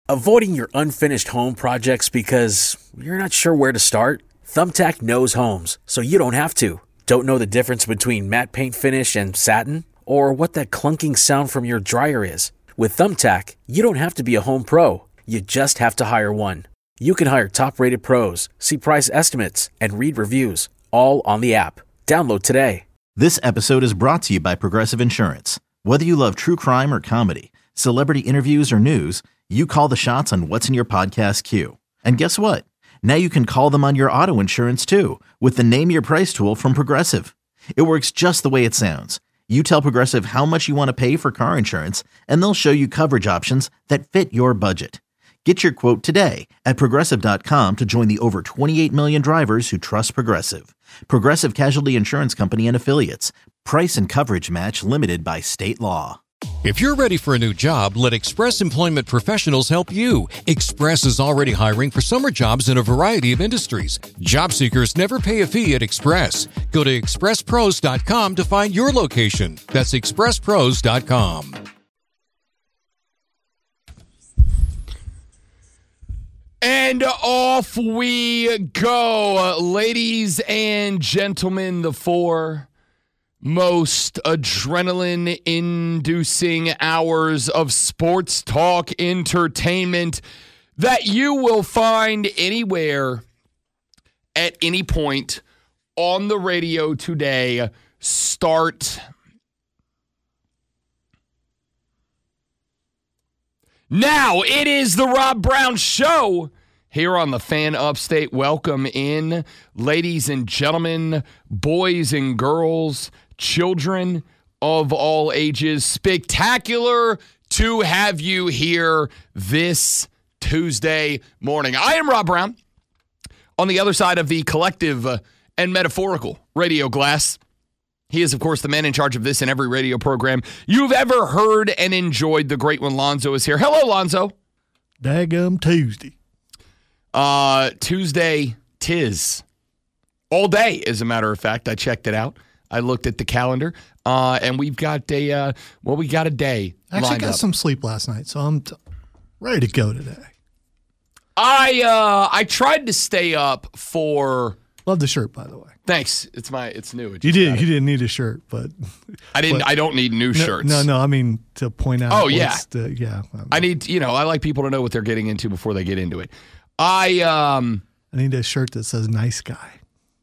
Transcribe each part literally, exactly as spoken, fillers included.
Avoiding your unfinished home projects because you're not sure where to start? Thumbtack knows homes, so you don't have to. Don't know the difference between matte paint finish and satin? Or what that clunking sound from your dryer is? With Thumbtack, you don't have to be a home pro. You just have to hire one. You can hire top-rated pros, see price estimates, and read reviews, all on the app. Download today. This episode is brought to you by Progressive Insurance. Whether you love true crime or comedy, celebrity interviews or news, you call the shots on what's in your podcast queue. And guess what? Now you can call them on your auto insurance too with the Name Your Price tool from Progressive. It works just the way it sounds. You tell Progressive how much you want to pay for car insurance, and they'll show you coverage options that fit your budget. Get your quote today at Progressive dot com to join the over twenty-eight million drivers who trust Progressive. Progressive Casualty Insurance Company and Affiliates. Price and coverage match limited by state law. If you're ready for a new job, let Express Employment Professionals help you. Express is already hiring for summer jobs in a variety of industries. Job seekers never pay a fee at Express. Go to express pros dot com to find your location. That's express pros dot com. And off we go. Ladies and gentlemen, the four most adrenaline-inducing hours of sports talk entertainment that you will find anywhere at any point on the radio today start now. It is the Rob Brown Show here on the Fan Upstate. Welcome in, ladies and gentlemen, boys and girls, children of all ages. Spectacular to have you here this Tuesday morning. I am Rob Brown. On the other side of the collective uh, and metaphorical radio glass, he is, of course, the man in charge of this and every radio program you've ever heard and enjoyed. The great one, Lonzo, is here. Hello, Lonzo. Daggum Tuesday. Uh, Tuesday, tis. All day, as a matter of fact. I checked it out. I looked at the calendar, uh, and we've got a, uh, well, we got a day I actually lined got up. some sleep last night, so I'm t- ready to go today. I uh, I tried to stay up for... Love the shirt, by the way. Thanks. It's my, it's new. It You just did. got You it. didn't need a shirt, but I didn't, but- I don't need new no, shirts. No, no. I mean to point out. Oh, yeah. what's The, yeah. I need, you know, I like people to know what they're getting into before they get into it. I, um... I need a shirt that says "nice guy."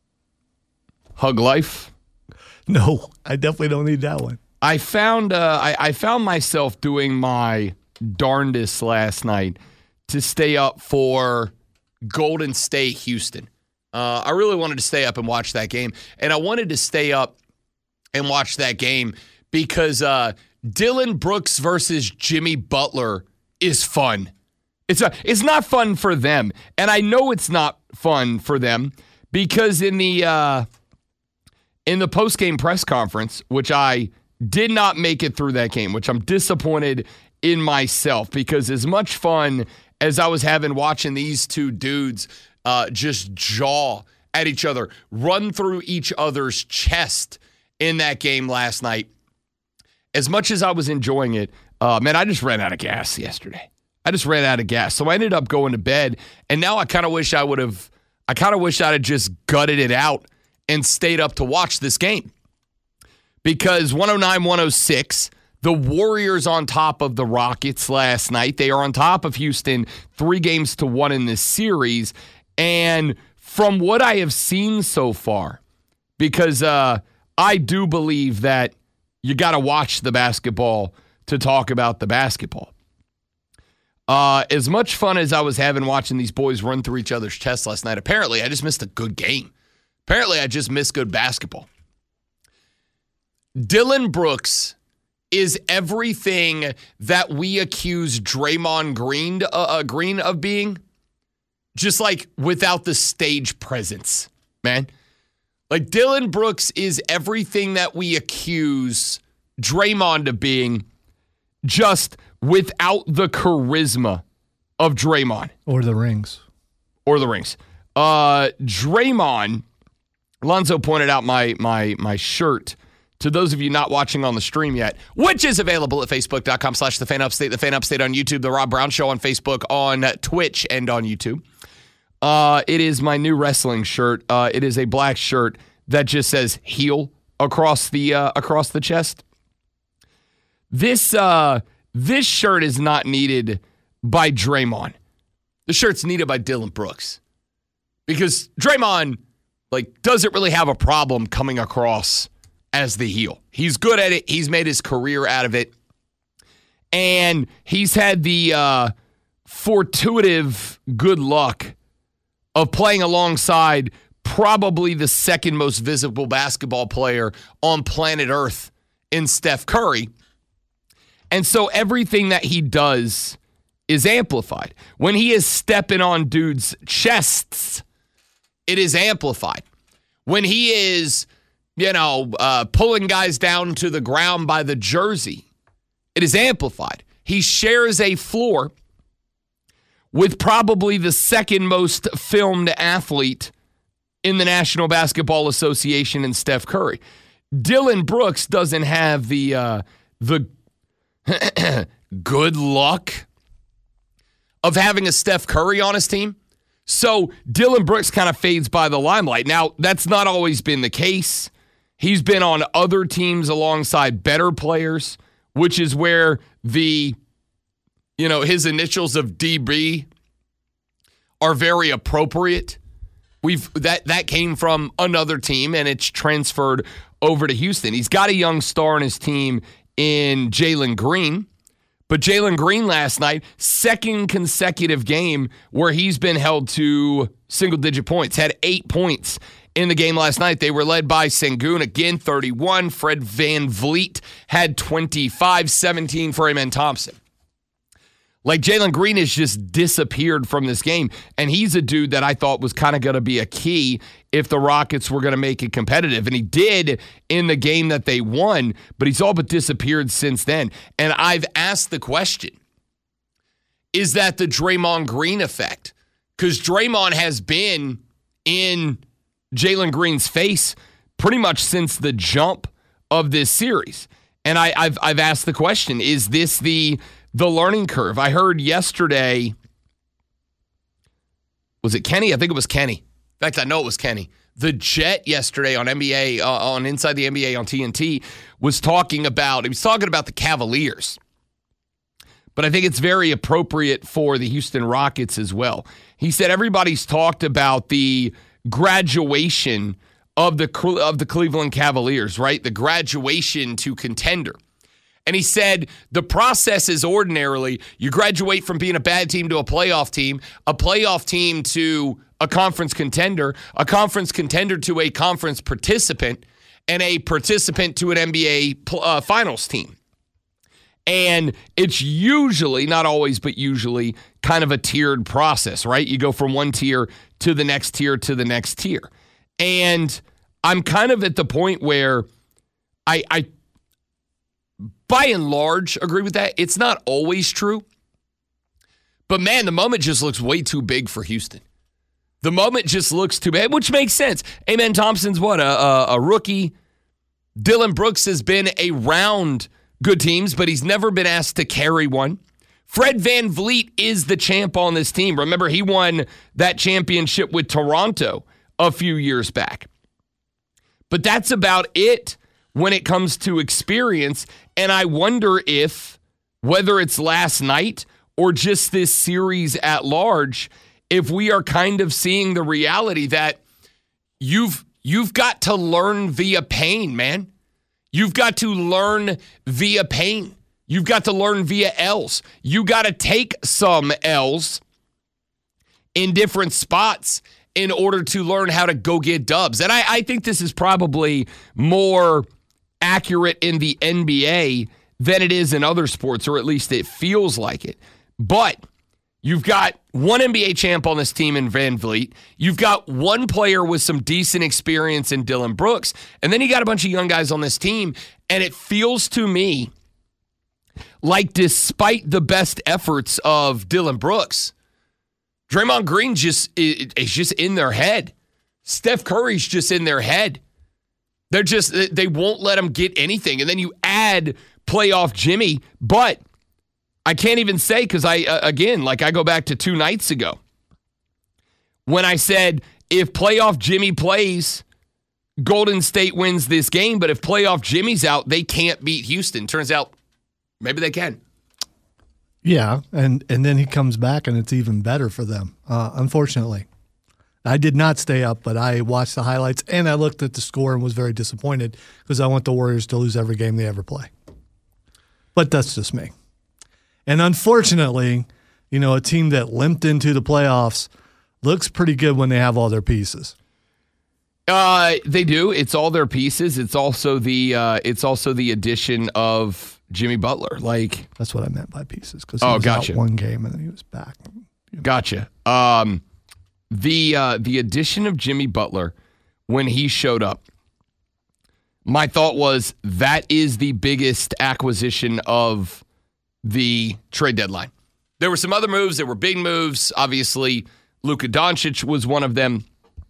Hug life. No, I definitely don't need that one. I found uh, I, I found myself doing my darndest last night to stay up for Golden State Houston. Uh, I really wanted to stay up and watch that game, and I wanted to stay up and watch that game because uh, Dylan Brooks versus Jimmy Butler is fun. It's a, it's not fun for them, and I know it's not fun for them because in the uh, in the post-game press conference, which I did not make it through that game, which I'm disappointed in myself because as much fun as I was having watching these two dudes uh, just jaw at each other, run through each other's chest in that game last night, as much as I was enjoying it, uh, man, I just ran out of gas yesterday. I just ran out of gas. So I ended up going to bed, and now I kind of wish I would have, I kind of wish I'd have just gutted it out and stayed up to watch this game. Because one oh nine one oh six, the Warriors on top of the Rockets last night. They are on top of Houston three games to one in this series. And from what I have seen so far, because uh, I do believe that you got to watch the basketball to talk about the basketball. Uh, as much fun as I was having watching these boys run through each other's chests last night, apparently I just missed a good game. Apparently I just missed good basketball. Dylan Brooks is everything that we accuse Draymond Green, uh, uh, Green of being, just like without the stage presence, man. Like Dylan Brooks is everything that we accuse Draymond of being, just without the charisma of Draymond. Or the rings. Or the rings. Uh, Draymond, Lonzo pointed out my my my shirt to those of you not watching on the stream yet, which is available at facebook.com slash the fan upstate, the fan upstate on YouTube, the Rob Brown Show on Facebook, on Twitch, and on YouTube. Uh, it is my new wrestling shirt. Uh, it is a black shirt that just says heel across the uh, across the chest. This uh, this shirt is not needed by Draymond. The shirt's needed by Dillon Brooks. Because Draymond, like, doesn't really have a problem coming across as the heel. He's good at it. He's made his career out of it. And he's had the uh, fortuitous good luck of playing alongside probably the second most visible basketball player on planet Earth in Steph Curry. And so everything that he does is amplified. When he is stepping on dudes' chests, it is amplified. When he is, you know, uh, pulling guys down to the ground by the jersey, it is amplified. He shares a floor with probably the second most filmed athlete in the National Basketball Association in Steph Curry. Dillon Brooks doesn't have the uh, the good luck of having a Steph Curry on his team. So Dillon Brooks kind of fades by the limelight. Now, that's not always been the case. He's been on other teams alongside better players, which is where the, you know, his initials of D B are very appropriate. We've that that came from another team, and it's transferred over to Houston. He's got a young star on his team in Jalen Green. But Jalen Green last night, second consecutive game where he's been held to single-digit points, had eight points in the game last night. They were led by Sengun, again, thirty-one. Fred VanVleet had twenty-five, seventeen for Amen Thompson. Like, Jalen Green has just disappeared from this game, and he's a dude that I thought was kind of going to be a key if the Rockets were going to make it competitive. And he did in the game that they won, but he's all but disappeared since then. And I've asked the question, is that the Draymond Green effect? Because Draymond has been in Jalen Green's face pretty much since the jump of this series. And I, I've I've asked the question, is this the... The learning curve? I heard yesterday, was it Kenny? I think it was Kenny. In fact, I know it was Kenny. The Jet yesterday on N B A, uh, on Inside the N B A on T N T, was talking about, he was talking about the Cavaliers. But I think it's very appropriate for the Houston Rockets as well. He said everybody's talked about the graduation of the of the Cleveland Cavaliers, right? The graduation to contender. And he said the process is ordinarily you graduate from being a bad team to a playoff team, a playoff team to a conference contender, a conference contender to a conference participant, and a participant to an N B A uh, finals team. And it's usually, not always, but usually kind of a tiered process, right? You go from one tier to the next tier to the next tier. And I'm kind of at the point where I, I by and large, agree with that. It's not always true. But, man, the moment just looks way too big for Houston. The moment just looks too big, which makes sense. Amen Thompson's what, a, a, a rookie? Dillon Brooks has been around good teams, but he's never been asked to carry one. Fred VanVleet is the champ on this team. Remember, he won that championship with Toronto a few years back. But that's about it when it comes to experience. And I wonder if, whether it's last night or just this series at large, if we are kind of seeing the reality that you've you've got to learn via pain, man. You've got to learn via pain. You've got to learn via L's. You got to take some L's in different spots in order to learn how to go get dubs. And I, I think this is probably more accurate in the N B A than it is in other sports, or at least it feels like it. But you've got one N B A champ on this team in VanVleet. You've got one player with some decent experience in Dillon Brooks. And then you got a bunch of young guys on this team. And it feels to me like, despite the best efforts of Dillon Brooks, Draymond Green just is just in their head. Steph Curry's just in their head. They're just, they won't let him get anything. And then you add playoff Jimmy, but I can't even say because I, uh, again, like I go back to two nights ago when I said if playoff Jimmy plays, Golden State wins this game, but if playoff Jimmy's out, they can't beat Houston. Turns out maybe they can. Yeah, and, and then he comes back and it's even better for them, uh, unfortunately. I did not stay up, but I watched the highlights and I looked at the score and was very disappointed because I want the Warriors to lose every game they ever play. But that's just me. And unfortunately, you know, a team that limped into the playoffs looks pretty good when they have all their pieces. Uh, they do. It's all their pieces. It's also the uh, it's also the addition of Jimmy Butler. Like that's what I meant by pieces because he oh, was gotcha. out one game and then he was back. Gotcha. Um, the uh, the addition of Jimmy Butler when he showed up, my thought was that is the biggest acquisition of the trade deadline. There were some other moves. There were big moves. Obviously, Luka Doncic was one of them.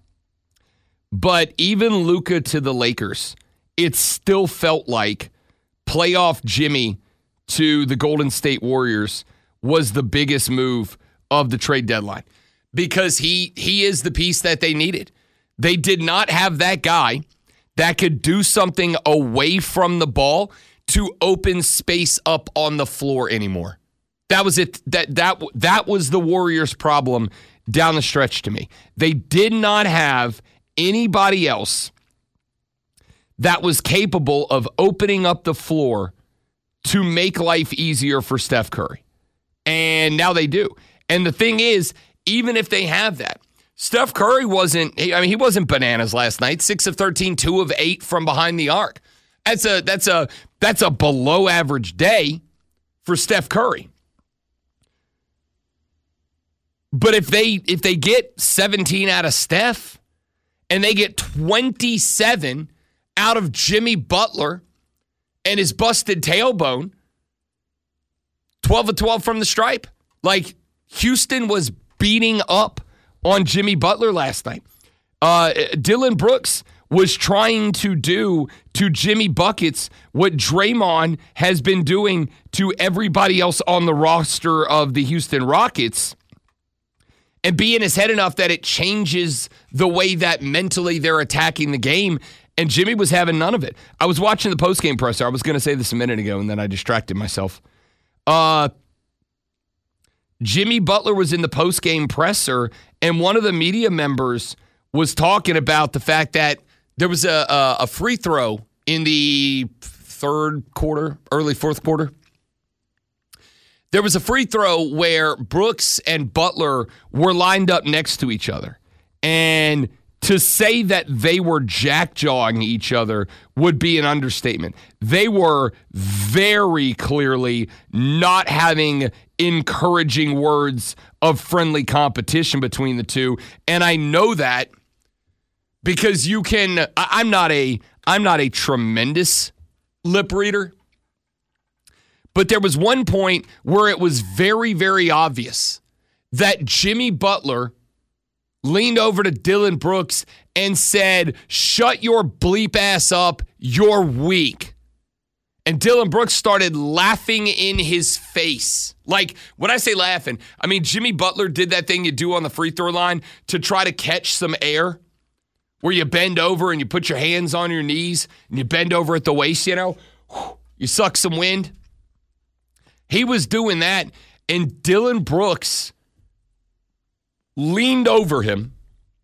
But even Luka to the Lakers, it still felt like playoff Jimmy to the Golden State Warriors was the biggest move of the trade deadline because he he is the piece that they needed. They did not have that guy that could do something away from the ball to open space up on the floor anymore. That was it. That that that was the Warriors' problem down the stretch to me. They did not have anybody else that was capable of opening up the floor to make life easier for Steph Curry. And now they do. And the thing is, even if they have that, Steph Curry wasn't, I mean, he wasn't bananas last night. six of thirteen, two of eight from behind the arc. That's a that's a that's a below average day for Steph Curry. But if they if they get seventeen out of Steph, and they get twenty-seven out of Jimmy Butler and his busted tailbone, twelve of twelve from the stripe. Like, Houston was beating up on Jimmy Butler last night. Uh, Dillon Brooks was trying to do to Jimmy Buckets what Draymond has been doing to everybody else on the roster of the Houston Rockets, and be in his head enough that it changes the way that mentally they're attacking the game. And Jimmy was having none of it. I was watching the postgame presser. I was going to say this a minute ago, and then I distracted myself. Uh, Jimmy Butler was in the postgame presser, and one of the media members was talking about the fact that there was a, a, a free throw in the third quarter, early fourth quarter. There was a free throw where Brooks and Butler were lined up next to each other. And to say that they were jack-jawing each other would be an understatement. They were very clearly not having encouraging words of friendly competition between the two. And I know that because you can, I'm not a, I'm not a tremendous lip reader. But there was one point where it was very, very obvious that Jimmy Butler leaned over to Dillon Brooks and said, "Shut your bleep ass up, you're weak." And Dillon Brooks started laughing in his face. Like, when I say laughing, I mean Jimmy Butler did that thing you do on the free throw line to try to catch some air, where you bend over and you put your hands on your knees and you bend over at the waist, you know, you suck some wind. He was doing that, and Dillon Brooks leaned over him.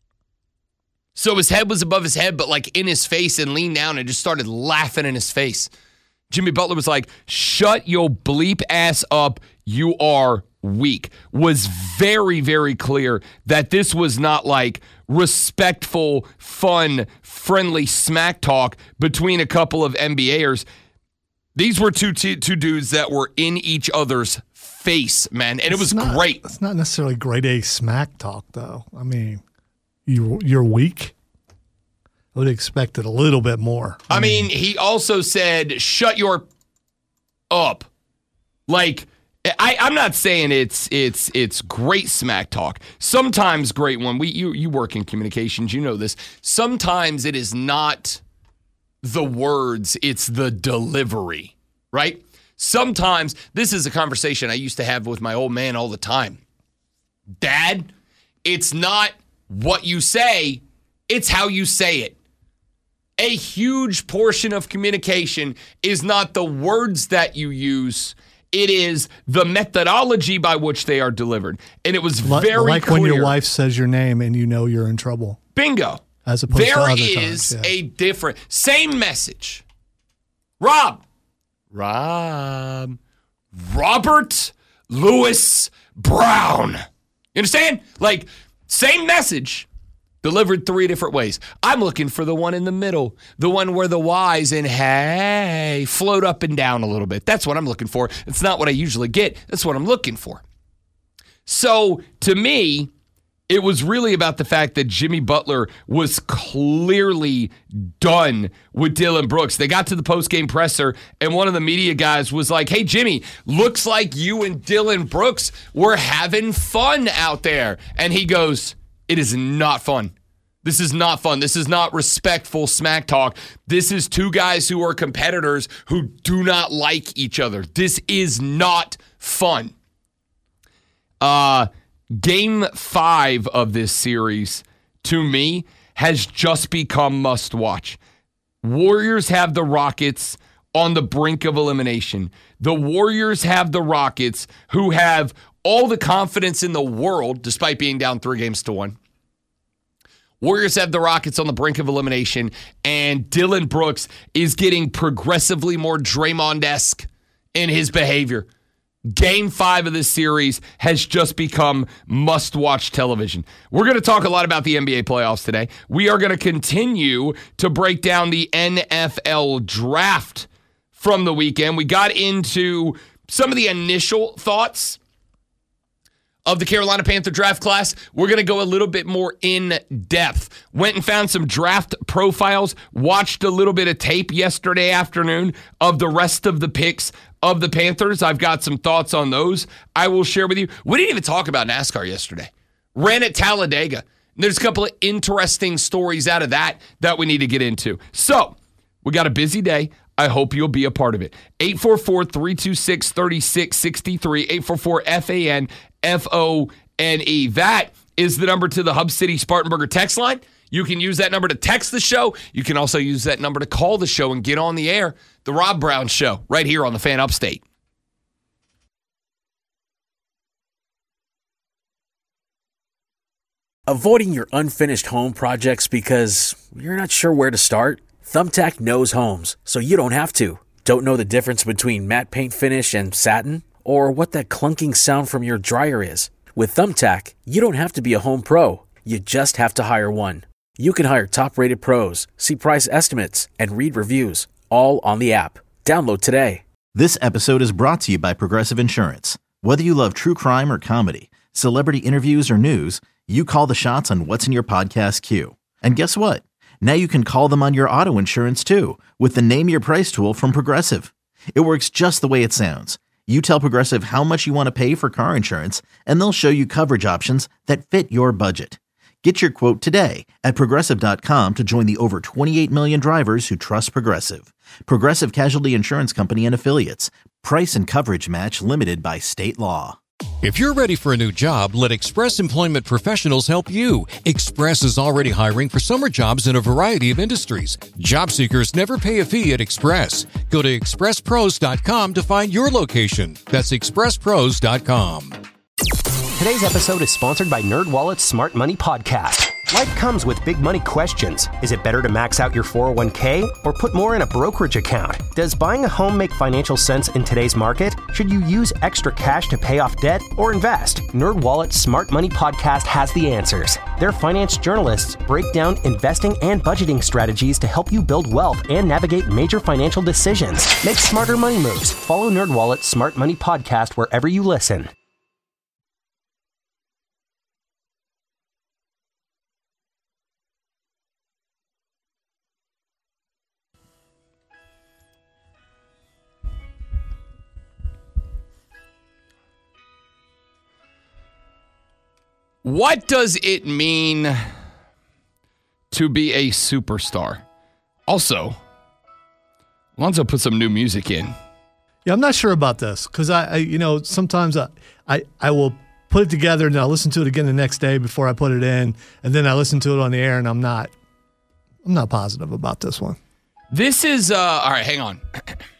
So his head was above his head, but like in his face, and leaned down and just started laughing in his face. Jimmy Butler was like, "Shut your bleep ass up. You are weak." Was very, very clear that this was not like respectful, fun, friendly smack talk between a couple of N B A'ers. These were two, two two dudes that were in each other's face, man, and it was not, great. It's not necessarily grade A smack talk, though. I mean, you you're weak. I would expect it a little bit more. I, I mean, mean, he also said, "Shut your up." Like, I, I'm not saying it's it's it's great smack talk. Sometimes great one. We you you work in communications, you know this. Sometimes it is not the words, it's the delivery, right? Sometimes, this is a conversation I used to have with my old man all the time. Dad, it's not what you say, it's how you say it. A huge portion of communication is not the words that you use, it is the methodology by which they are delivered. And it was very clear. Like when your wife says your name and you know you're in trouble. Bingo. As opposed there to other is times, yeah. a different, same message. Rob. Rob. Robert Louis Brown. You understand? Like, same message, delivered three different ways. I'm looking for the one in the middle, the one where the Y's and hey float up and down a little bit. That's what I'm looking for. It's not what I usually get. That's what I'm looking for. So, to me, it was really about the fact that Jimmy Butler was clearly done with Dillon Brooks. They got to the postgame presser, and one of the media guys was like, hey, Jimmy, looks like you and Dillon Brooks were having fun out there. And he goes, it is not fun. This is not fun. This is not respectful smack talk. This is two guys who are competitors who do not like each other. This is not fun. Uh... Game five of this series, to me, has just become must-watch. Warriors have the Rockets on the brink of elimination. The Warriors have the Rockets, who have all the confidence in the world, despite being down three games to one. Warriors have the Rockets on the brink of elimination, and Dillon Brooks is getting progressively more Draymond-esque in his behavior. Game five of this series has just become must-watch television. We're going to talk a lot about the N B A playoffs today. We are going to continue to break down the N F L draft from the weekend. We got into some of the initial thoughts of the Carolina Panther draft class. We're going to go a little bit more in depth. Went and found some draft profiles, watched a little bit of tape yesterday afternoon of the rest of the picks of the Panthers. I've got some thoughts on those I will share with you. We didn't even talk about NASCAR yesterday. Ran at Talladega. There's a couple of interesting stories out of that that we need to get into. So, we got a busy day. I hope you'll be a part of it. eight four four, three two six, three six six three, eight four four, F A N F O N E. That is the number to the Hub City Spartanburger text line. You can use that number to text the show. You can also use that number to call the show and get on the air. The Rob Brown Show, right here on the Fan Upstate. Avoiding your unfinished home projects because you're not sure where to start? Thumbtack knows homes, so you don't have to. Don't know the difference between matte paint finish and satin? Or what that clunking sound from your dryer is? With Thumbtack, you don't have to be a home pro. You just have to hire one. You can hire top-rated pros, see price estimates, and read reviews, all on the app. Download today. This episode is brought to you by Progressive Insurance. Whether you love true crime or comedy, celebrity interviews or news, you call the shots on what's in your podcast queue. And guess what? Now you can call them on your auto insurance too with the Name Your Price tool from Progressive. It works just the way it sounds. You tell Progressive how much you want to pay for car insurance, and they'll show you coverage options that fit your budget. Get your quote today at Progressive dot com to join the over twenty-eight million drivers who trust Progressive. Progressive Casualty Insurance Company and Affiliates. Price and coverage match limited by state law. If you're ready for a new job, let Express Employment Professionals help you. Express is already hiring for summer jobs in a variety of industries. Job seekers never pay a fee at Express. Go to express pros dot com to find your location. That's express pros dot com. Today's episode is sponsored by NerdWallet's Smart Money Podcast. Life comes with big money questions. Is it better to max out your four oh one k or put more in a brokerage account? Does buying a home make financial sense in today's market? Should you use extra cash to pay off debt or invest? NerdWallet's Smart Money Podcast has the answers. Their finance journalists break down investing and budgeting strategies to help you build wealth and navigate major financial decisions. Make smarter money moves. Follow NerdWallet's Smart Money Podcast wherever you listen. What does it mean to be a superstar? Also, Alonzo put some new music in. Yeah, I'm not sure about this because I, I, you know, sometimes I, I, I will put it together and I'll listen to it again the next day before I put it in, and then I listen to it on the air, and I'm not, I'm not positive about this one. This is uh, all right. Hang on.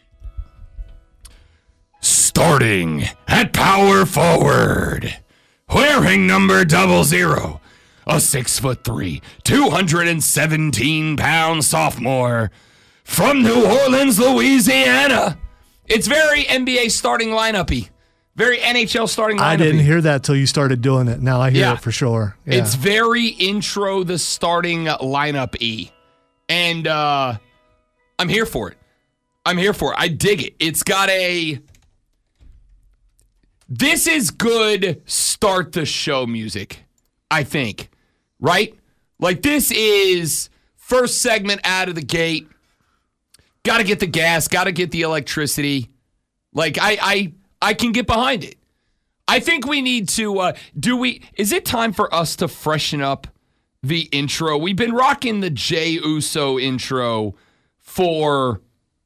Starting at power forward, wearing number double zero, a six foot three, two hundred seventeen pound sophomore from New Orleans, Louisiana. It's very N B A starting lineup-y. Very N H L starting lineup-y. I didn't hear that till you started doing it. Now I hear Yeah. it for sure. Yeah. It's very intro the starting lineup-y. And uh, I'm here for it. I'm here for it. I dig it. It's got a... This is good start the show music, I think. Right? Like, this is first segment out of the gate. Got to get the gas. Got to get the electricity. Like, I, I, I can get behind it. I think we need to, uh, do we, is it time for us to freshen up the intro? We've been rocking the Jey Uso intro for,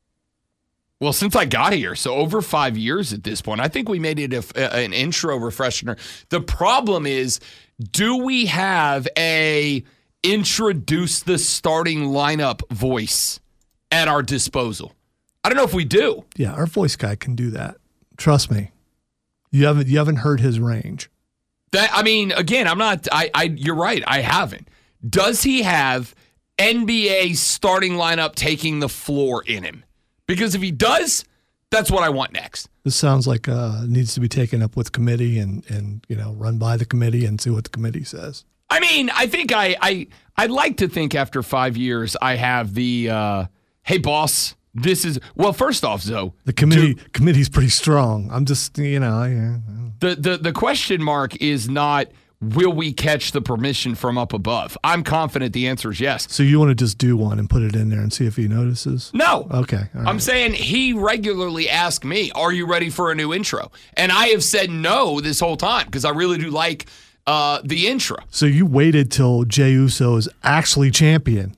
well, since I got here. So over five years at this point. I think we made it a, a, an intro refresher. The problem is, do we have a introduce the starting lineup voice at our disposal? I don't know if we do. Yeah, our voice guy can do that. Trust me. You haven't you haven't heard his range. That I mean, again, I'm not I, I you're right, I haven't. Does he have N B A starting lineup taking the floor in him? Because if he does, that's what I want next. This sounds like uh needs to be taken up with committee and and you know, run by the committee and see what the committee says. I mean, I think I I I'd like to think after five years I have the uh hey, boss, this is... Well, first off, Zoe... The committee do, committee's pretty strong. I'm just, you know... Yeah. The, the, the question mark is not, will we catch the permission from up above? I'm confident the answer is yes. So you want to just do one and put it in there and see if he notices? No. Okay. All right. I'm saying he regularly asks me, are you ready for a new intro? And I have said no this whole time because I really do like uh, the intro. So you waited till Jey Uso is actually champion.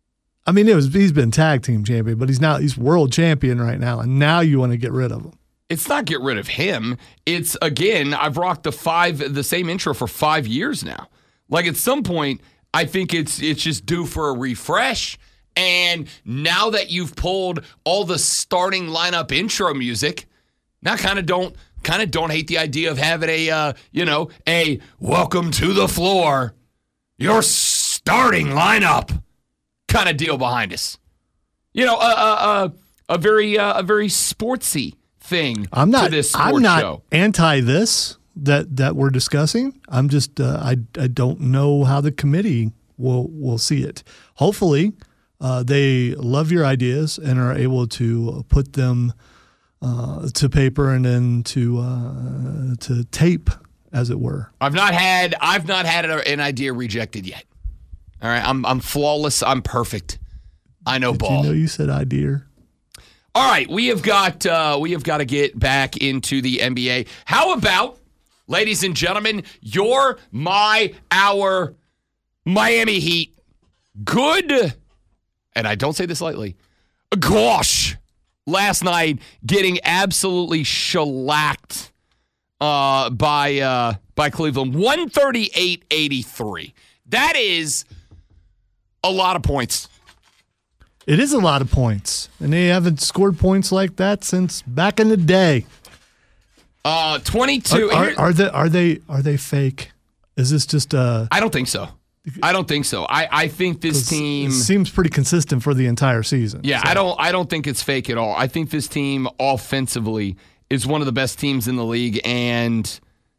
I mean, it was he's been tag team champion, but he's now he's world champion right now, and now you want to get rid of him. It's not get rid of him. It's, again, I've rocked the five the same intro for five years now. Like, at some point, I think it's it's just due for a refresh. And now that you've pulled all the starting lineup intro music, now kind of don't kind of don't hate the idea of having a uh, you know a welcome to the floor, your starting lineup kind of deal behind us. You know, a a, a, a very uh, a very sportsy thing. I'm not. To this sports I'm not show. anti this that that we're discussing. I'm just. Uh, I I don't know how the committee will will see it. Hopefully, uh, they love your ideas and are able to put them uh, to paper and then to uh, to tape, as it were. I've not had I've not had an idea rejected yet. All right, I'm I'm flawless. I'm perfect. I know Did ball. you know you said idea? All right, we have got uh, we have got to get back into the N B A. How about, ladies and gentlemen, your, my, our Miami Heat? Good, and I don't say this lightly, gosh, last night getting absolutely shellacked uh, by uh, by Cleveland, one thirty-eight eighty-three. That is a lot of points. It is a lot of points, and they haven't scored points like that since back in the day. Uh, twenty-two. Are, are, are they are they are they fake? Is this just a? I don't think so. I don't think so. I, I think this team it seems pretty consistent for the entire season. Yeah, so. I don't I don't think it's fake at all. I think this team offensively is one of the best teams in the league, and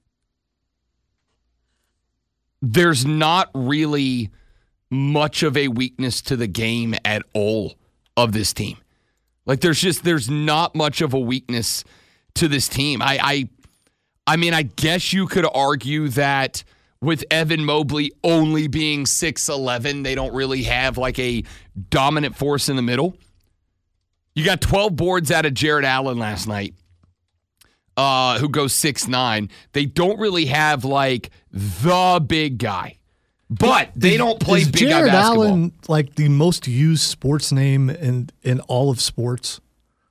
there's not really much of a weakness to the game at all of this team. Like there's just there's not much of a weakness to this team. I I I mean, I guess you could argue that with Evan Mobley only being six eleven, they don't really have like a dominant force in the middle. You got twelve boards out of Jared Allen last night, uh, who goes six nine. They don't really have like the big guy. But they don't play is big Jared guy basketball. Allen like the most used sports name in, in all of sports?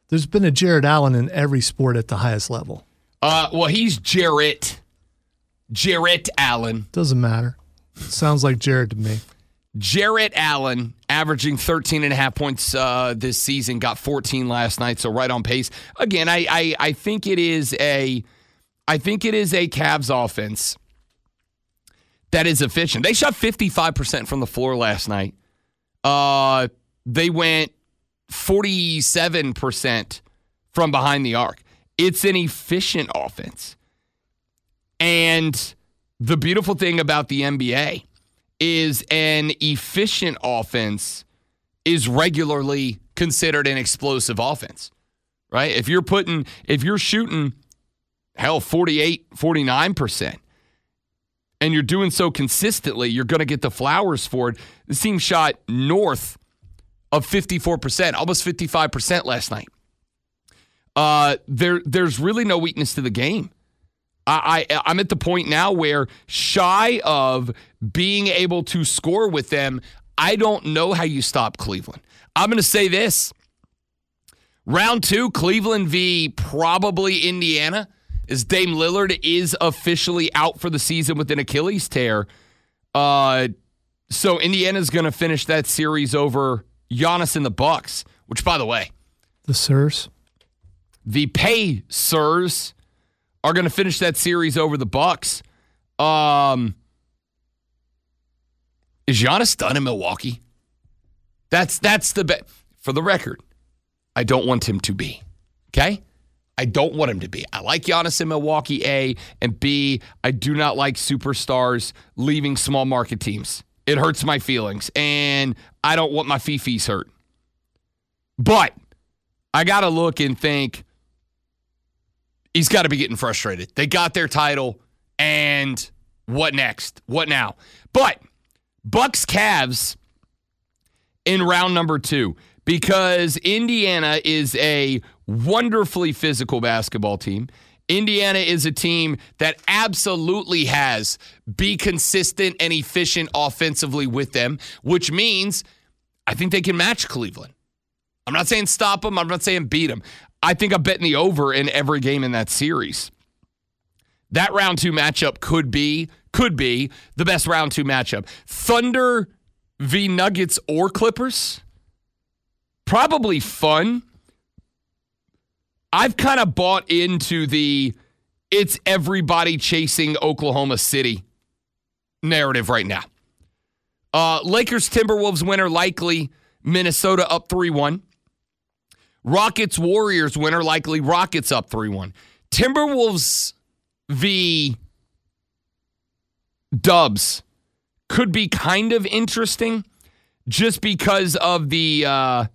There's been a Jared Allen in every sport at the highest level. Uh, well, he's Jarrett. Jarrett Allen. Doesn't matter. Sounds like Jared to me. Jarrett Allen, averaging thirteen and a half points uh, this season, got fourteen last night, so right on pace. Again, I, I I think it is a I think it is a Cavs offense that is efficient. They shot fifty-five percent from the floor last night. Uh, they went forty-seven percent from behind the arc. It's an efficient offense. And the beautiful thing about the N B A is an efficient offense is regularly considered an explosive offense, right? If you're putting, if you're shooting, hell, forty-eight, forty-nine percent, and you're doing so consistently, you're going to get the flowers for it. This team shot north of fifty-four percent, almost fifty-five percent last night. Uh, there, there's really no weakness to the game. I, I, I'm at the point now where, shy of being able to score with them, I don't know how you stop Cleveland. I'm going to say this. Round two, Cleveland v. probably Indiana, as Dame Lillard is officially out for the season with an Achilles tear. Uh, so Indiana's going to finish that series over Giannis and the Bucks, which, by the way, the Sirs, the Pacers are going to finish that series over the Bucks. Um, is Giannis done in Milwaukee? That's that's the bet. For the record, I don't want him to be. Okay? I don't want him to be. I like Giannis in Milwaukee, A, and B, I do not like superstars leaving small market teams. It hurts my feelings, and I don't want my fifis hurt. But I got to look and think, he's got to be getting frustrated. They got their title, and what next? What now? But Bucks Cavs in round number two, because Indiana is a wonderfully physical basketball team. Indiana is a team that absolutely has be consistent and efficient offensively with them, which means I think they can match Cleveland. I'm not saying stop them. I'm not saying beat them. I think I'm betting the over in every game in that series. That round two matchup could be, could be the best round two matchup. Thunder v. Nuggets or Clippers. Probably fun. I've kind of bought into the it's everybody chasing Oklahoma City narrative right now. Uh, Lakers Timberwolves winner likely. Minnesota up three one. Rockets Warriors winner likely. Rockets up three one. Timberwolves v. Dubs could be kind of interesting just because of the uh,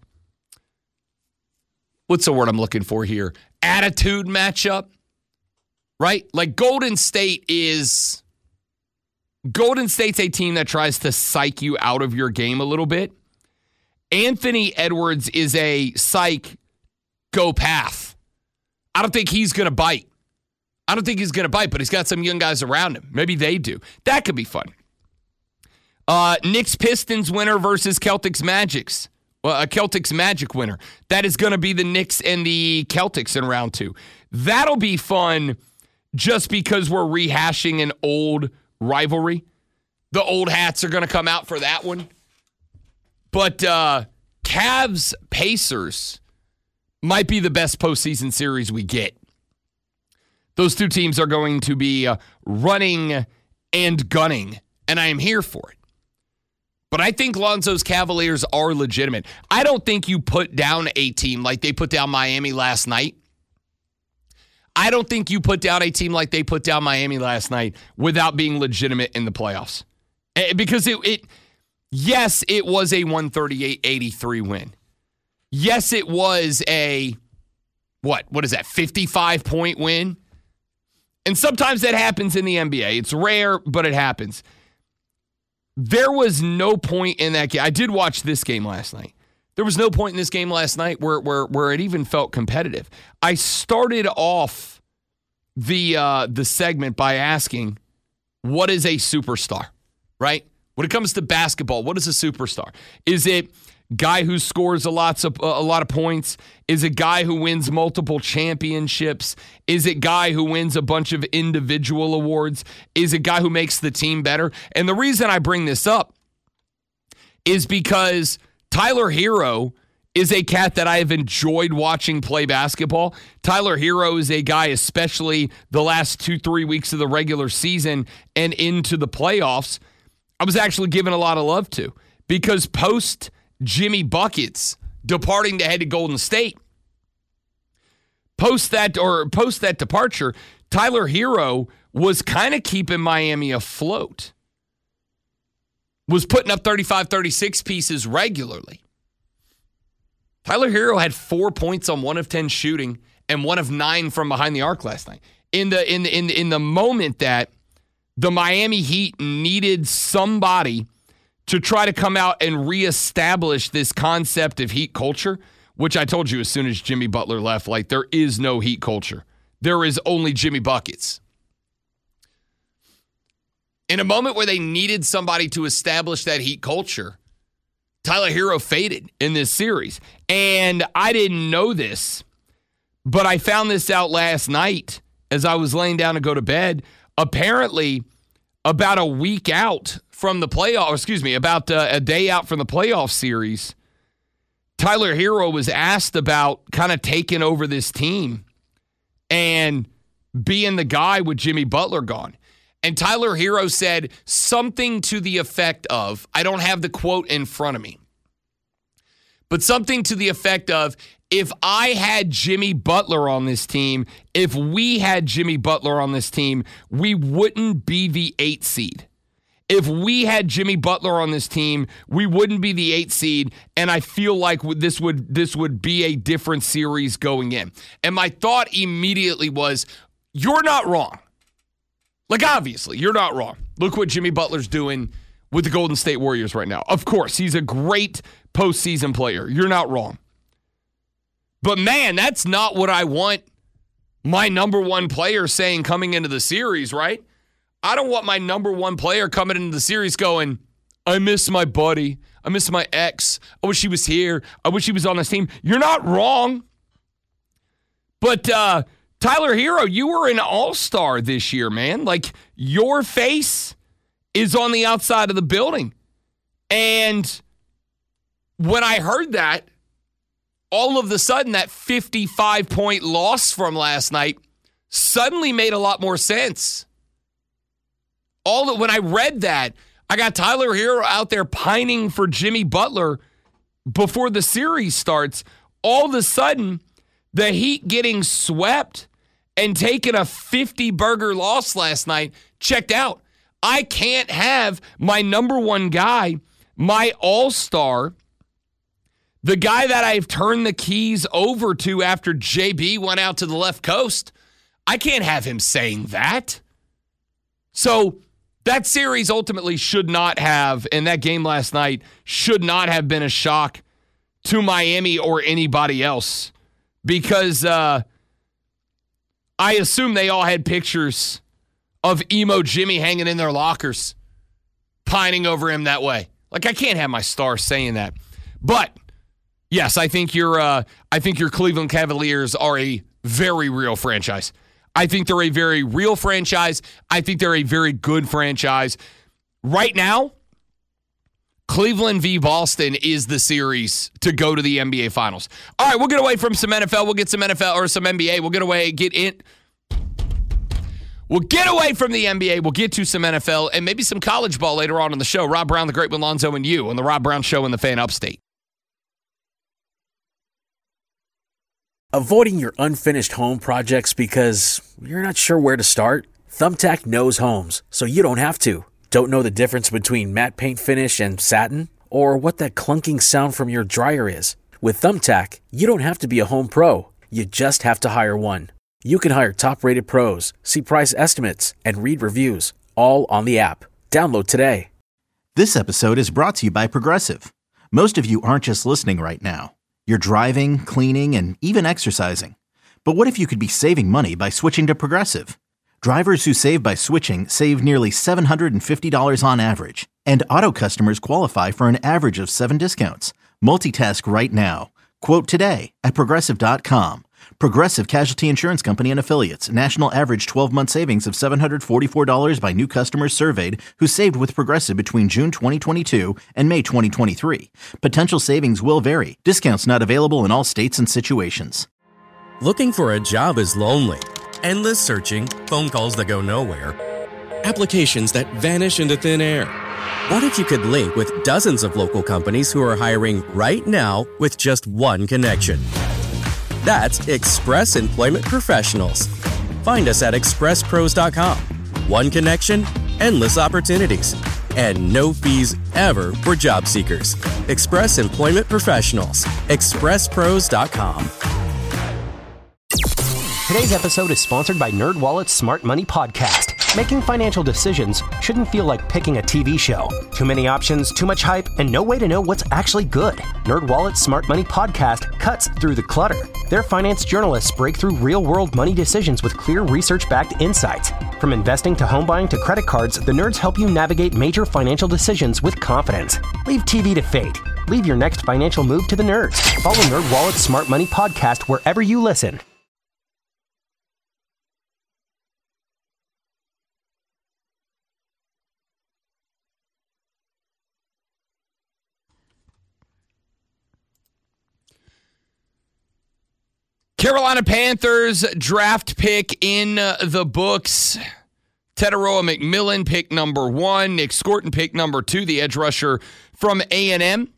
what's the word I'm looking for here? Attitude matchup, right? Like Golden State is Golden State's a team that tries to psych you out of your game a little bit. Anthony Edwards is a psych go path. I don't think he's going to bite. I don't think he's going to bite, but he's got some young guys around him. Maybe they do. That could be fun. Uh, Knicks Pistons winner versus Celtics Magics. Well, a Celtics Magic winner. That is going to be the Knicks and the Celtics in round two. That'll be fun just because we're rehashing an old rivalry. The old hats are going to come out for that one. But uh, Cavs Pacers might be the best postseason series we get. Those two teams are going to be uh, running and gunning, and I am here for it. But I think Lonzo's Cavaliers are legitimate. I don't think you put down a team like they put down Miami last night. I don't think you put down a team like they put down Miami last night without being legitimate in the playoffs. Because it, it yes, it was a one thirty-eight eighty-three win. Yes, it was a, what, what is that, fifty-five point win? And sometimes that happens in the N B A. It's rare, but it happens. There was no point in that game. I did watch this game last night. There was no point in this game last night where where where it even felt competitive. I started off the uh, the segment by asking, what is a superstar, right? When it comes to basketball, what is a superstar? Is it guy who scores a lots of a lot of points? Is it guy who wins multiple championships? Is it guy who wins a bunch of individual awards? Is it guy who makes the team better? And the reason I bring this up is because Tyler Herro is a cat that I have enjoyed watching play basketball. Tyler Herro is a guy, especially the last two, three weeks of the regular season and into the playoffs, I was actually giving a lot of love to, because post Jimmy Buckets departing to head to Golden State, post that or post that departure, Tyler Herro was kind of keeping Miami afloat, was putting up thirty-five, thirty-six pieces regularly. Tyler Herro had four points on one of ten shooting and one of nine from behind the arc last night. In the in the, in the, in the moment that the Miami Heat needed somebody to try to come out and reestablish this concept of Heat culture, which I told you as soon as Jimmy Butler left, like, there is no Heat culture. There is only Jimmy Buckets. In a moment where they needed somebody to establish that Heat culture, Tyler Herro faded in this series. And I didn't know this, but I found this out last night as I was laying down to go to bed. Apparently, about a week out from the playoff, excuse me, about uh, a day out from the playoff series, Tyler Herro was asked about kind of taking over this team and being the guy with Jimmy Butler gone. And Tyler Herro said something to the effect of, I don't have the quote in front of me, but something to the effect of, if I had Jimmy Butler on this team, if we had Jimmy Butler on this team, we wouldn't be the eight seed. If we had Jimmy Butler on this team, we wouldn't be the eight seed, and I feel like this would this would be a different series going in. And my thought immediately was, you're not wrong. Like, obviously, you're not wrong. Look what Jimmy Butler's doing with the Golden State Warriors right now. Of course, he's a great postseason player. You're not wrong. But, man, that's not what I want my number one player saying coming into the series, right? I don't want my number one player coming into the series going, I miss my buddy. I miss my ex. I wish he was here. I wish he was on this team. You're not wrong. But, uh... Tyler Herro, you were an all-star this year, man. Like, your face is on the outside of the building. And when I heard that, all of a sudden, that fifty-five point loss from last night suddenly made a lot more sense. All that, when I read that, I got Tyler Herro out there pining for Jimmy Butler before the series starts. All of a sudden, the Heat getting swept and taking a fifty-burger loss last night checked out. I can't have my number one guy, my all-star, the guy that I've turned the keys over to after J B went out to the left coast. I can't have him saying that. So that series ultimately should not have, and that game last night should not have been a shock to Miami or anybody else, because uh, I assume they all had pictures of emo Jimmy hanging in their lockers, pining over him that way. Like, I can't have my star saying that. But yes, I think your uh, I think your Cleveland Cavaliers are a very real franchise. I think they're a very real franchise. I think they're a very good franchise. Right now, Cleveland v. Boston is the series to go to the N B A Finals. All right, we'll get away from some N F L. We'll get some N F L or some N B A. We'll get away, get in. We'll get away from the N B A. We'll get to some N F L and maybe some college ball later on in the show. Rob Brown, the Great One, Lonzo, and you on the Rob Brown Show in the Fan Upstate. Avoiding your unfinished home projects because you're not sure where to start? Thumbtack knows homes, so you don't have to. Don't know the difference between matte paint finish and satin? Or what that clunking sound from your dryer is? With Thumbtack, you don't have to be a home pro. You just have to hire one. You can hire top-rated pros, see price estimates, and read reviews, all on the app. Download today. This episode is brought to you by Progressive. Most of you aren't just listening right now. You're driving, cleaning, and even exercising. But what if you could be saving money by switching to Progressive? Drivers who save by switching save nearly seven hundred fifty dollars on average, and auto customers qualify for an average of seven discounts. Multitask right now. Quote today at Progressive dot com. Progressive Casualty Insurance Company and Affiliates. National average twelve-month savings of seven hundred forty-four dollars by new customers surveyed who saved with Progressive between June twenty twenty-two and May twenty twenty-three. Potential savings will vary. Discounts not available in all states and situations. Looking for a job is lonely. Endless searching, phone calls that go nowhere, applications that vanish into thin air. What if you could link with dozens of local companies who are hiring right now with just one connection? That's Express Employment Professionals. Find us at express pros dot com. One connection, endless opportunities, and no fees ever for job seekers. Express Employment Professionals. express pros dot com. Today's episode is sponsored by NerdWallet's Smart Money Podcast. Making financial decisions shouldn't feel like picking a T V show. Too many options, too much hype, and no way to know what's actually good. NerdWallet's Smart Money Podcast cuts through the clutter. Their finance journalists break through real-world money decisions with clear research-backed insights. From investing to home buying to credit cards, the nerds help you navigate major financial decisions with confidence. Leave T V to fate. Leave your next financial move to the nerds. Follow NerdWallet's Smart Money Podcast wherever you listen. Carolina Panthers draft pick in the books. Teteroa McMillan, pick number one. Nick Scorton, pick number two, the edge rusher from A and M.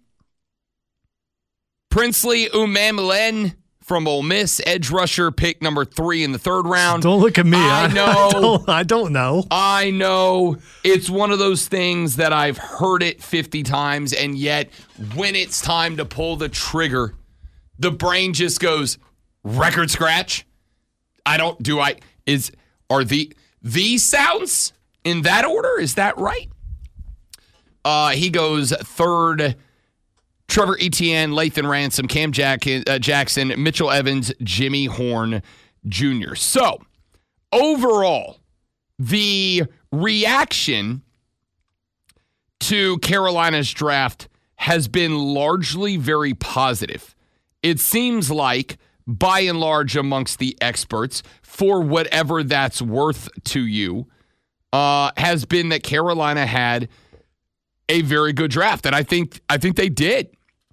Princely Umanmielen from Ole Miss, edge rusher, pick number three in the third round. Don't look at me. I know. I don't, I don't know. I know. It's one of those things that I've heard it fifty times, and yet when it's time to pull the trigger, the brain just goes, record scratch? I don't, do I, is, are the, these sounds in that order? Is that right? Uh, he goes third, Trevor Etienne, Lathan Ransom, Cam Jack, uh, Jackson, Mitchell Evans, Jimmy Horn Junior So, overall, the reaction to Carolina's draft has been largely very positive. It seems like, by and large, amongst the experts, for whatever that's worth to you, uh, has been that Carolina had a very good draft. And I think I think they did.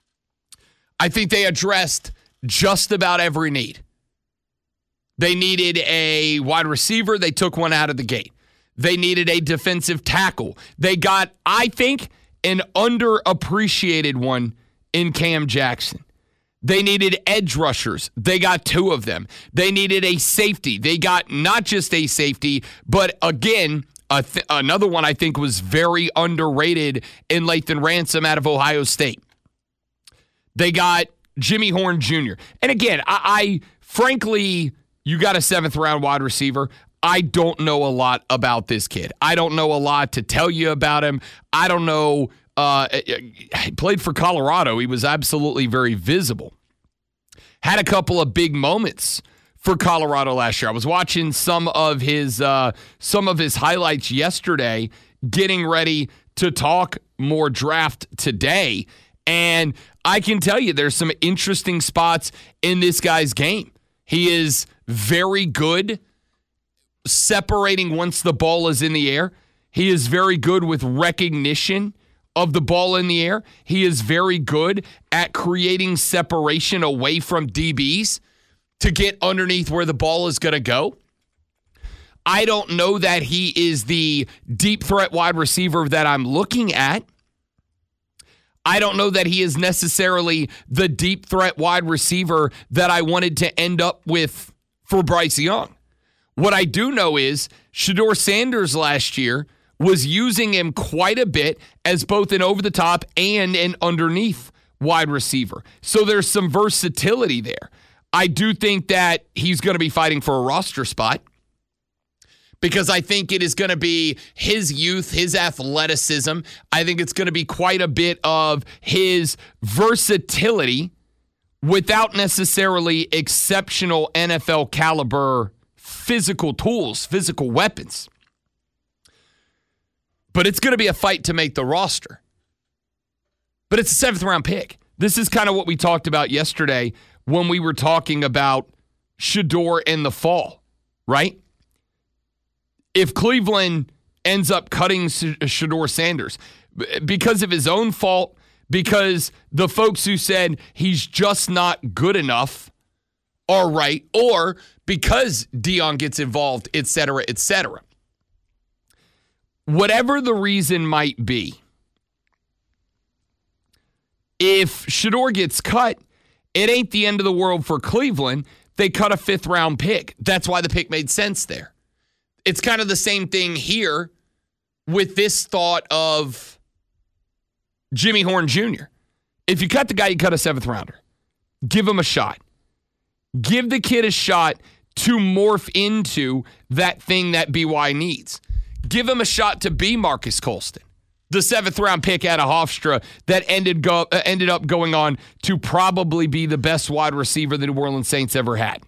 I think they addressed just about every need. They needed a wide receiver. They took one out of the gate. They needed a defensive tackle. They got, I think, an underappreciated one in Cam Jackson. They needed edge rushers. They got two of them. They needed a safety. They got not just a safety, but again, a th- another one I think was very underrated in Lathan Ransom out of Ohio State. They got Jimmy Horn Junior And again, I, I frankly, you got a seventh round wide receiver. I don't know a lot about this kid. I don't know a lot to tell you about him. I don't know. Uh, he played for Colorado. He was absolutely very visible. Had a couple of big moments for Colorado last year. I was watching some of his uh, some of his highlights yesterday, getting ready to talk more draft today, and I can tell you there's some interesting spots in this guy's game. He is very good separating once the ball is in the air. He is very good with recognition of the ball in the air. He is very good at creating separation away from D Bs to get underneath where the ball is going to go. I don't know that he is the deep threat wide receiver that I'm looking at. I don't know that he is necessarily the deep threat wide receiver that I wanted to end up with for Bryce Young. What I do know is Shedeur Sanders last year was using him quite a bit as both an over-the-top and an underneath wide receiver. So there's some versatility there. I do think that he's going to be fighting for a roster spot because I think it is going to be his youth, his athleticism. I think it's going to be quite a bit of his versatility without necessarily exceptional N F L caliber physical tools, physical weapons. But it's going to be a fight to make the roster. But it's a seventh round pick. This is kind of what we talked about yesterday when we were talking about Shedeur in the fall, right? If Cleveland ends up cutting Shedeur Sanders because of his own fault, because the folks who said he's just not good enough are right, or because Deion gets involved, et cetera, et cetera. Whatever the reason might be, if Shedeur gets cut, it ain't the end of the world for Cleveland. They cut a fifth-round pick. That's why the pick made sense there. It's kind of the same thing here with this thought of Jimmy Horn Junior If you cut the guy, you cut a seventh-rounder. Give him a shot. Give the kid a shot to morph into that thing that B Y needs. Give him a shot to be Marcus Colston, the seventh-round pick out of Hofstra that ended go, uh, ended up going on to probably be the best wide receiver the New Orleans Saints ever had,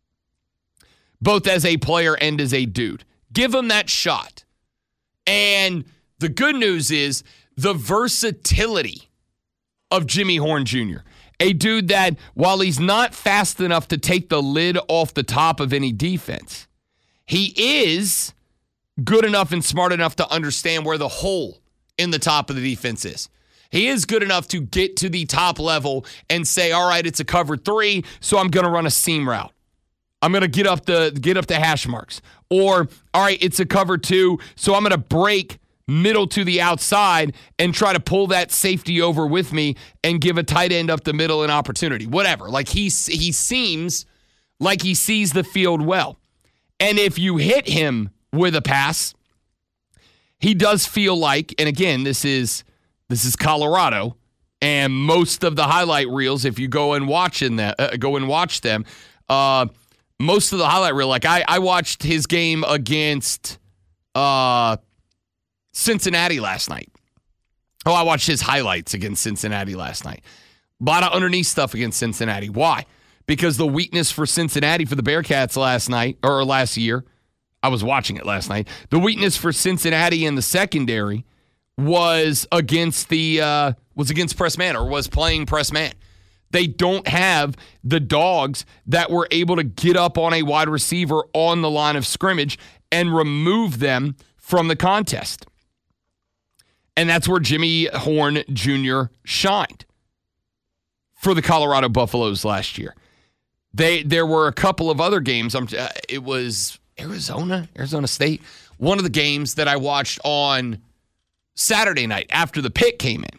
both as a player and as a dude. Give him that shot. And the good news is the versatility of Jimmy Horn Junior A dude that, while he's not fast enough to take the lid off the top of any defense, he is good enough and smart enough to understand where the hole in the top of the defense is. He is good enough to get to the top level and say, all right, it's a cover three, so I'm going to run a seam route. I'm going to get up the get up the hash marks. Or, all right, it's a cover two, so I'm going to break middle to the outside and try to pull that safety over with me and give a tight end up the middle an opportunity. Whatever. Like, he, he seems like he sees the field well. And if you hit him with a pass, he does feel like, and again, this is this is Colorado, and most of the highlight reels, if you go and watch in that, uh, go and watch them, uh, most of the highlight reel, like I, I watched his game against uh, Cincinnati last night. Oh, I watched his highlights against Cincinnati last night. A lot of underneath stuff against Cincinnati. Why? Because the weakness for Cincinnati for the Bearcats last night, or last year, I was watching it last night. The weakness for Cincinnati in the secondary was against the uh, was against press man, or was playing press man. They don't have the dogs that were able to get up on a wide receiver on the line of scrimmage and remove them from the contest. And that's where Jimmy Horn Junior shined for the Colorado Buffaloes last year. They there were a couple of other games. Um, it was Arizona, Arizona State. One of the games that I watched on Saturday night after the pick came in.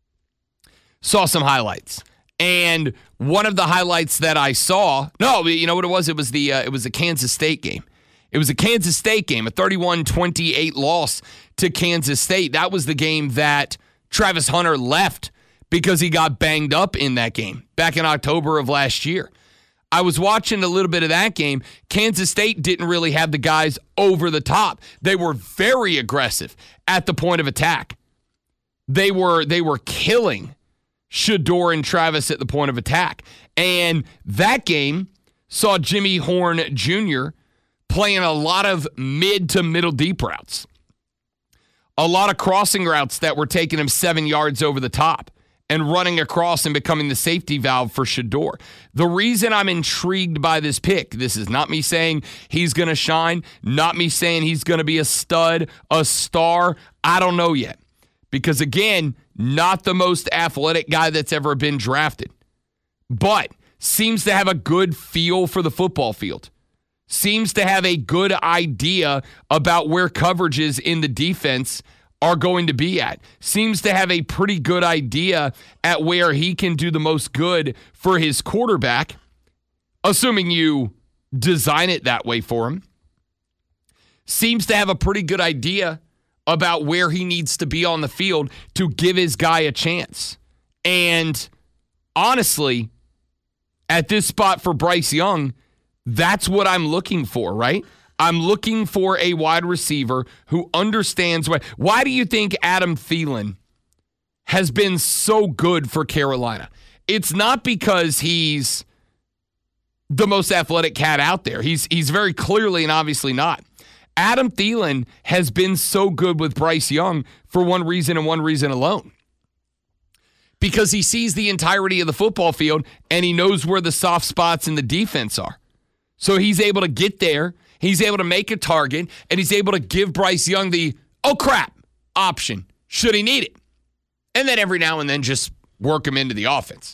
Saw some highlights. And one of the highlights that I saw, no, you know what it was? It was the uh, it was a Kansas State game. It was a Kansas State game, a thirty-one twenty-eight loss to Kansas State. That was the game that Travis Hunter left because he got banged up in that game back in October of last year. I was watching a little bit of that game. Kansas State didn't really have the guys over the top. They were very aggressive at the point of attack. They were they were killing Shedeur and Travis at the point of attack. And that game saw Jimmy Horn Junior playing a lot of mid to middle deep routes. A lot of crossing routes that were taking him seven yards over the top and running across and becoming the safety valve for Shedeur. The reason I'm intrigued by this pick, this is not me saying he's going to shine, not me saying he's going to be a stud, a star. I don't know yet. Because again, not the most athletic guy that's ever been drafted, but seems to have a good feel for the football field. Seems to have a good idea about where coverages in the defense are going to be at. Seems to have a pretty good idea at where he can do the most good for his quarterback, assuming you design it that way for him. Seems to have a pretty good idea about where he needs to be on the field to give his guy a chance. And honestly, at this spot for Bryce Young, that's what I'm looking for, right? I'm looking for a wide receiver who understands why. Why do you think Adam Thielen has been so good for Carolina? It's not because he's the most athletic cat out there. He's he's very clearly and obviously not. Adam Thielen has been so good with Bryce Young for one reason and one reason alone. because he sees the entirety of the football field and he knows where the soft spots in the defense are. So he's able to get there, he's able to make a target, and he's able to give Bryce Young the, oh crap, option, should he need it. And then every now and then just work him into the offense.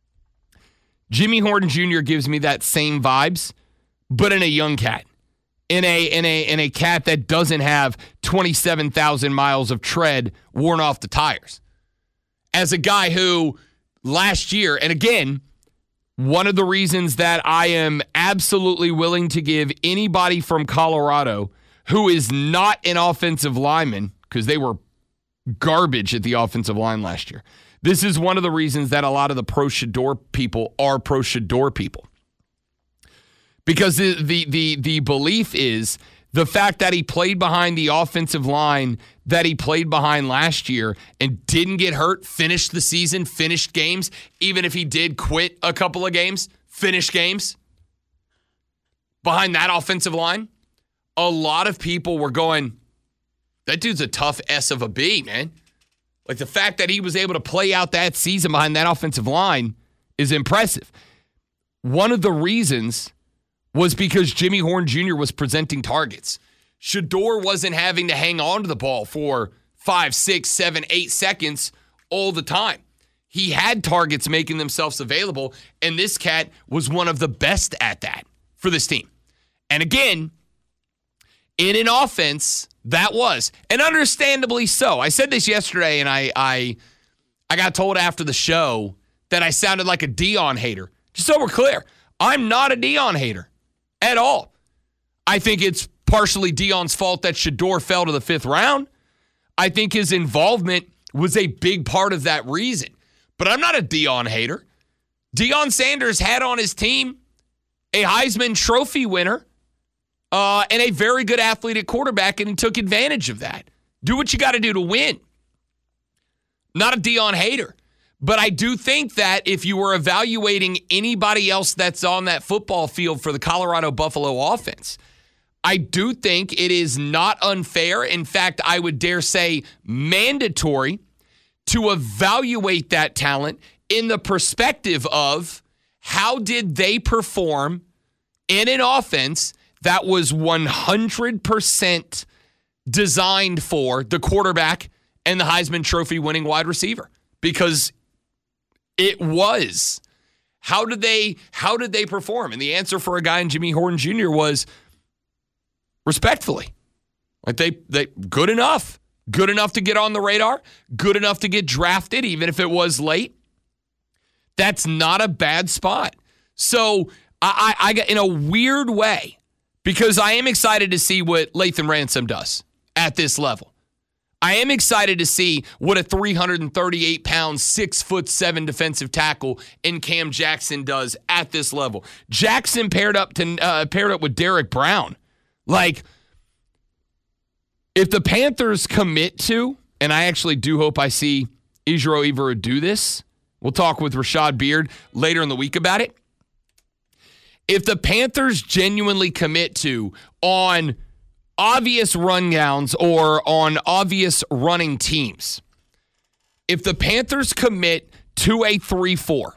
Jimmy Horton Junior gives me that same vibes, but in a young cat. In a in a in a cat that doesn't have twenty-seven thousand miles of tread worn off the tires. As a guy who last year, and again, one of the reasons that I am absolutely willing to give anybody from Colorado who is not an offensive lineman, because they were garbage at the offensive line last year. This is one of the reasons that a lot of the pro Shador people are pro Shador people. Because the, the the the belief is the fact that he played behind the offensive line that he played behind last year and didn't get hurt, finished the season, finished games, even if he did quit a couple of games, finished games behind that offensive line. A lot of people were going, that dude's a tough S of a B, man. Like the fact that he was able to play out that season behind that offensive line is impressive. One of the reasons was because Jimmy Horn Junior was presenting targets. Shador wasn't having to hang on to the ball for five, six, seven, eight seconds all the time. He had targets making themselves available, and this cat was one of the best at that for this team. And again, in an offense, that was, and understandably so. I said this yesterday, and I I, I got told after the show that I sounded like a Deion hater. Just so we're clear, I'm not a Deion hater. At all. I think it's partially Deion's fault that Shador fell to the fifth round. I think his involvement was a big part of that reason. But I'm not a Deion hater. Deion Sanders had on his team a Heisman Trophy winner uh, and a very good athlete at quarterback, and he took advantage of that. Do what you got to do to win. Not a Deion hater. But I do think that if you were evaluating anybody else that's on that football field for the Colorado Buffalo offense, I do think it is not unfair. In fact, I would dare say mandatory to evaluate that talent in the perspective of how did they perform in an offense that was one hundred percent designed for the quarterback and the Heisman Trophy winning wide receiver. Because it was. How did they how did they perform? And the answer for a guy in Jimmy Horton Junior was respectfully. Like they they good enough. Good enough to get on the radar, good enough to get drafted even if it was late. That's not a bad spot. So I I, I got in a weird way, because I am excited to see what Lathan Ransom does at this level. I am excited to see what a three hundred thirty-eight pound, six foot seven defensive tackle in Cam Jackson does at this level. Jackson paired up to uh, paired up with Derek Brown. Like, if the Panthers commit to, and I actually do hope I see Ejiro Evero do this. We'll talk with Rashad Beard later in the week about it. If the Panthers genuinely commit to on obvious run downs or on obvious running teams, if the Panthers commit to a three four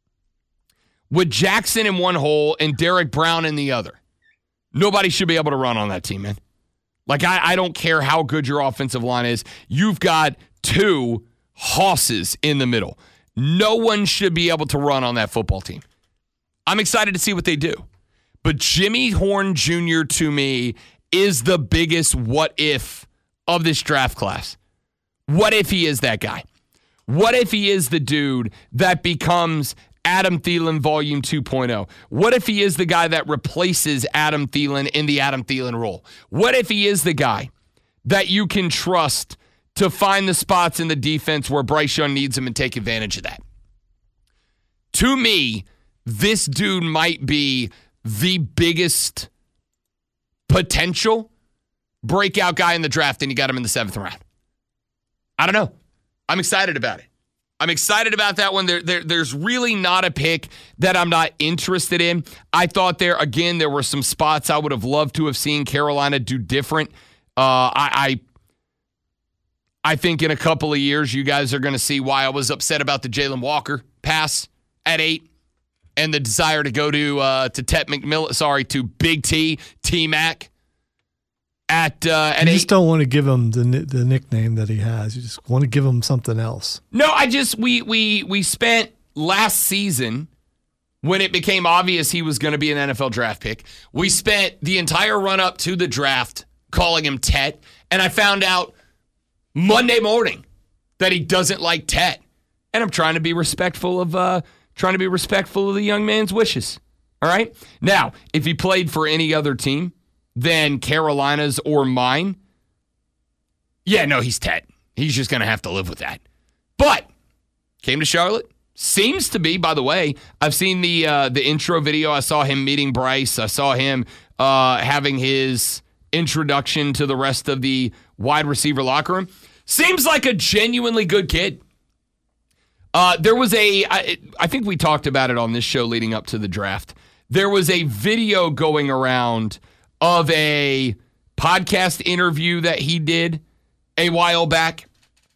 with Jackson in one hole and Derek Brown in the other, nobody should be able to run on that team, man. Like, I, I don't care how good your offensive line is. You've got two hosses in the middle. No one should be able to run on that football team. I'm excited to see what they do. But Jimmy Horn Junior to me is the biggest what if of this draft class. What if he is that guy? What if he is the dude that becomes Adam Thielen Volume two point oh? What if he is the guy that replaces Adam Thielen in the Adam Thielen role? What if he is the guy that you can trust to find the spots in the defense where Bryce Young needs him and take advantage of that? To me, this dude might be the biggest potential breakout guy in the draft, and you got him in the seventh round. I don't know. I'm excited about it. I'm excited about that one. There, there, there's really not a pick that I'm not interested in. I thought there, again, there were some spots I would have loved to have seen Carolina do different. Uh, I, I I think in a couple of years, you guys are going to see why I was upset about the Jalen Walker pass at eight and the desire to go to uh, to Tet McMillan, sorry, to Big T, T-Mac at uh, at You eight. just don't want to give him the the nickname that he has. You just want to give him something else. No, I just, we we we spent last season, when it became obvious he was going to be an N F L draft pick, we spent the entire run-up to the draft calling him Tet, and I found out Monday morning that he doesn't like Tet. And I'm trying to be respectful of uh, trying to be respectful of the young man's wishes. All right? Now, if he played for any other team than Carolina's or mine, yeah, no, he's Tet. He's just going to have to live with that. But came to Charlotte. Seems to be, by the way, I've seen the uh, the intro video. I saw him meeting Bryce. I saw him uh, having his introduction to the rest of the wide receiver locker room. Seems like a genuinely good kid. Uh, there was a, I, I think we talked about it on this show leading up to the draft. There was a video going around of a podcast interview that he did a while back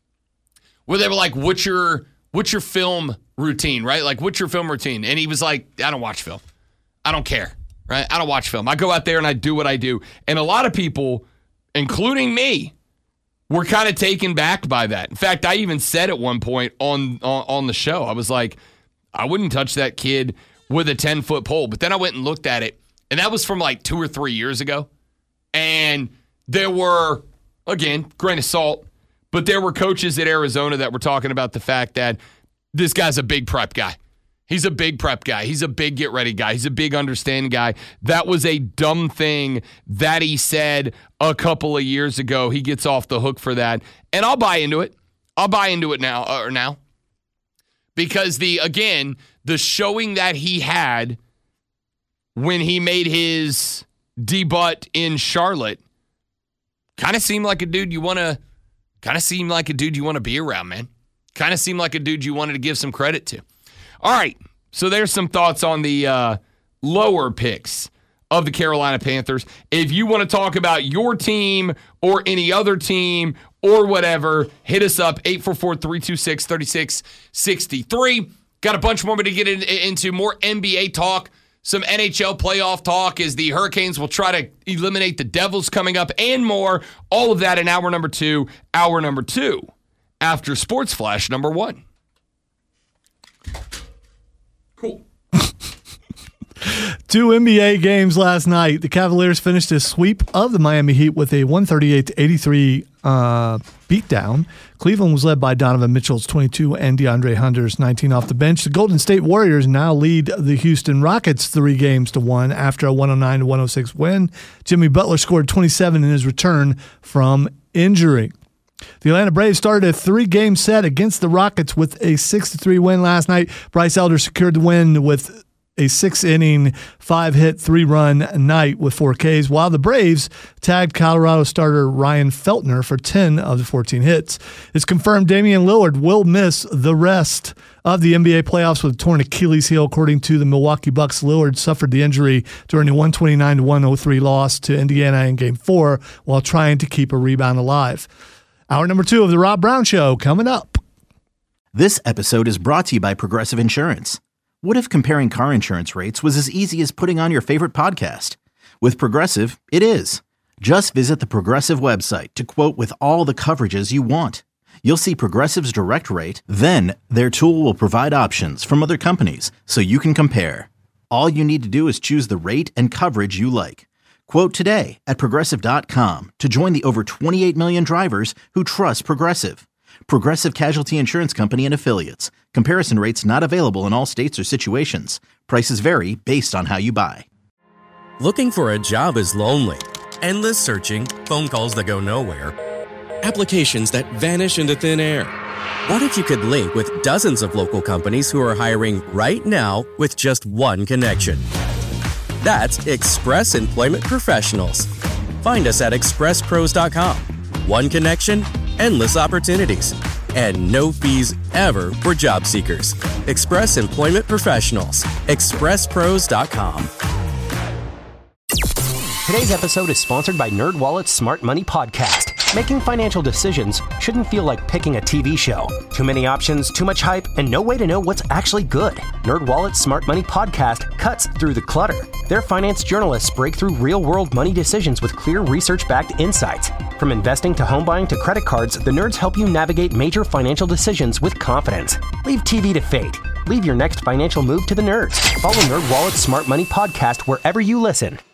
where they were like, what's your, what's your film routine, right? Like, what's your film routine? And he was like, I don't watch film. I don't care, right? I don't watch film. I go out there and I do what I do. And a lot of people, including me, were kind of taken back by that. In fact, I even said at one point on, on on the show, I was like, I wouldn't touch that kid with a ten-foot pole. But then I went and looked at it, and that was from like two or three years ago. And there were, again, grain of salt, but there were coaches at Arizona that were talking about the fact that this guy's a big prep guy. He's a big prep guy. He's a big get-ready guy. He's a big understand guy. That was a dumb thing that he said a couple of years ago. He gets off the hook for that. And I'll buy into it. I'll buy into it now. Or now. Because, the again, the showing that he had when he made his debut in Charlotte kind of seemed like a dude you want to kind of seemed like a dude you want to be around, man. Kind of seemed like a dude you wanted to give some credit to. All right, so there's some thoughts on the uh, lower picks of the Carolina Panthers. If you want to talk about your team or any other team or whatever, hit us up, eight four four, three two six, three six six three. Got a bunch more to get in, into, more N B A talk, some N H L playoff talk as the Hurricanes will try to eliminate the Devils coming up, and more. All of that in hour number two, hour number two, after Sports Flash number one. Cool. Two N B A games last night. The Cavaliers finished a sweep of the Miami Heat with a one thirty-eight to eighty-three uh, beatdown. Cleveland was led by Donovan Mitchell's twenty-two and DeAndre Hunter's nineteen off the bench. The Golden State Warriors now lead the Houston Rockets three games to one after a one oh nine to one oh six win. Jimmy Butler scored twenty-seven in his return from injury. The Atlanta Braves started a three-game set against the Rockets with a six to three win last night. Bryce Elder secured the win with a six-inning, five-hit, three-run night with four Ks, while the Braves tagged Colorado starter Ryan Feltner for ten of the fourteen hits. It's confirmed Damian Lillard will miss the rest of the N B A playoffs with a torn Achilles heel, according to the Milwaukee Bucks. Lillard suffered the injury during a one twenty-nine to one oh three loss to Indiana in Game four while trying to keep a rebound alive. Hour number two of the Rob Brown Show coming up. This episode is brought to you by Progressive Insurance. What if comparing car insurance rates was as easy as putting on your favorite podcast? With Progressive, it is. Just visit the Progressive website to quote with all the coverages you want. You'll see Progressive's direct rate, then their tool will provide options from other companies so you can compare. All you need to do is choose the rate and coverage you like. Quote today at Progressive dot com to join the over twenty-eight million drivers who trust Progressive. Progressive Casualty Insurance Company and Affiliates. Comparison rates not available in all states or situations. Prices vary based on how you buy. Looking for a job is lonely. Endless searching, phone calls that go nowhere, applications that vanish into thin air. What if you could link with dozens of local companies who are hiring right now with just one connection? That's Express Employment Professionals. Find us at express pros dot com. One connection, endless opportunities, and no fees ever for job seekers. Express Employment Professionals. express pros dot com. Today's episode is sponsored by NerdWallet's Smart Money Podcast. Making financial decisions shouldn't feel like picking a T V show. Too many options, too much hype, and no way to know what's actually good. NerdWallet's Smart Money Podcast cuts through the clutter. Their finance journalists break through real-world money decisions with clear research-backed insights. From investing to home buying to credit cards, the nerds help you navigate major financial decisions with confidence. Leave T V to fate. Leave your next financial move to the nerds. Follow NerdWallet's Smart Money Podcast wherever you listen.